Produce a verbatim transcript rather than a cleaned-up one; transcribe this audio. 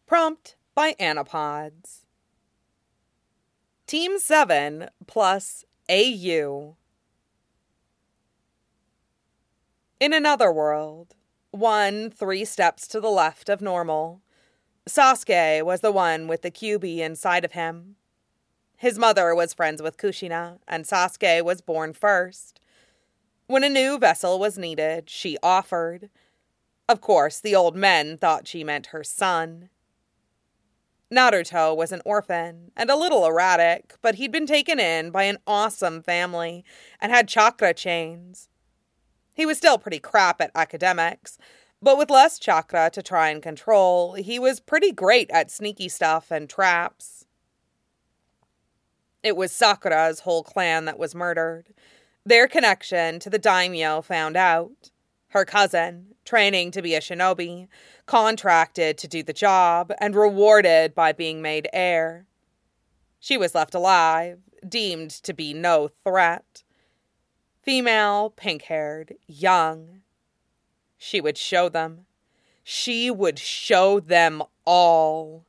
Prompt by Anapods. Team seven plus A U. In another world, one three steps to the left of normal, Sasuke was the one with the Kyuubi inside of him. His mother was friends with Kushina, and Sasuke was born first. When a new vessel was needed, she offered. Of course, the old men thought she meant her son. Naruto was an orphan and a little erratic, but he'd been taken in by an awesome family and had chakra chains. He was still pretty crap at academics, but with less chakra to try and control, he was pretty great at sneaky stuff and traps. It was Sakura's whole clan that was murdered. Their connection to the daimyo found out. Her cousin, training to be a shinobi, contracted to do the job and rewarded by being made heir. She was left alive, deemed to be no threat. Female, pink-haired, young. She would show them. She would show them all.